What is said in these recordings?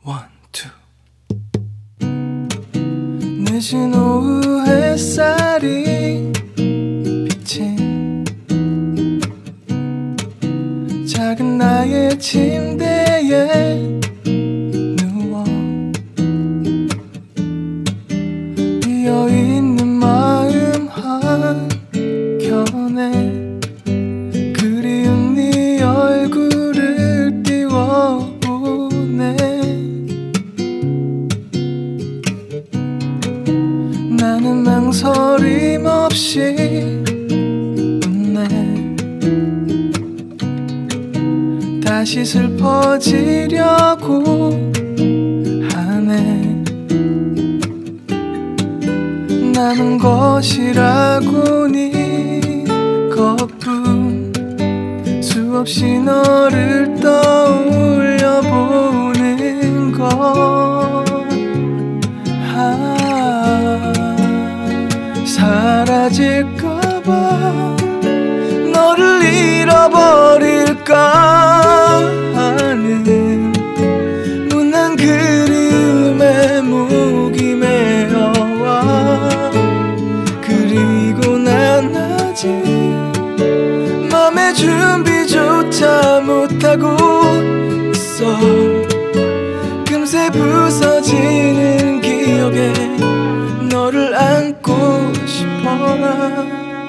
One, two. 늦은 오후 햇살이 비친 작은 나의 침대에 누워 비어있는 마음 한켠에 그리운 네 얼굴을 띄워보네. 나는 망설임 없이 웃네. 다시 슬퍼지려고 하네. 남은 것이라고 네 거품 수없이 너를 떠올려 보는 것. 사라질까봐 너를 잃어버릴까 하는 무난 그리움에 목이 메어와. 그리고 난 아직 맘의 준비조차 못하고 있어. 금세 부서지는 기억에 너를 안고 싶어라.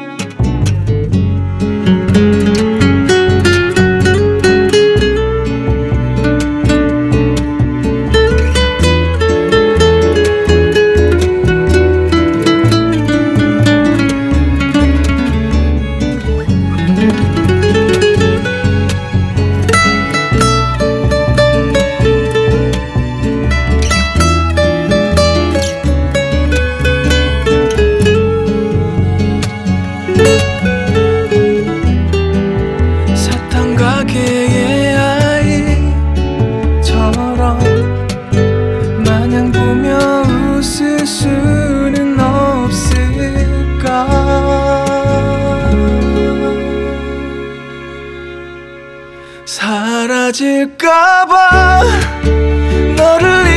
사탕가게의 아이처럼 마냥 보며 웃을 수는 없을까. 사라질까봐 너를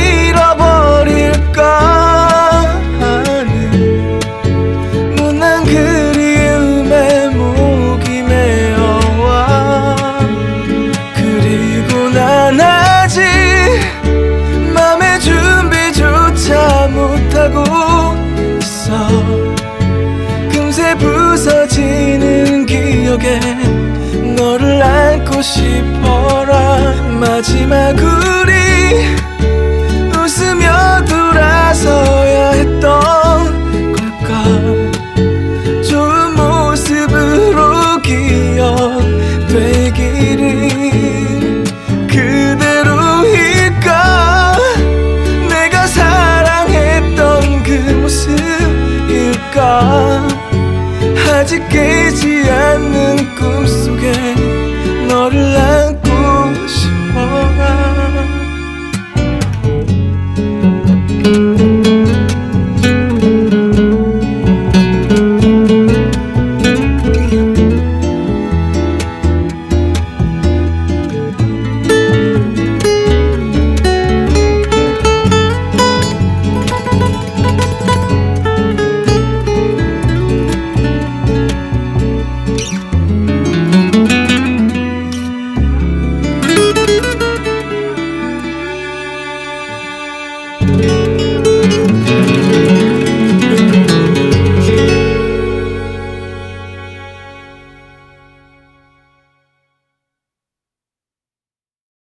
잃어버릴까 하는 무난 그리움에 목이 메어와. 그리고 난 아직 맘의 준비조차 못하고 있어. 금세 부서지는 기억에 너를 안고 싶어라. 마지막으로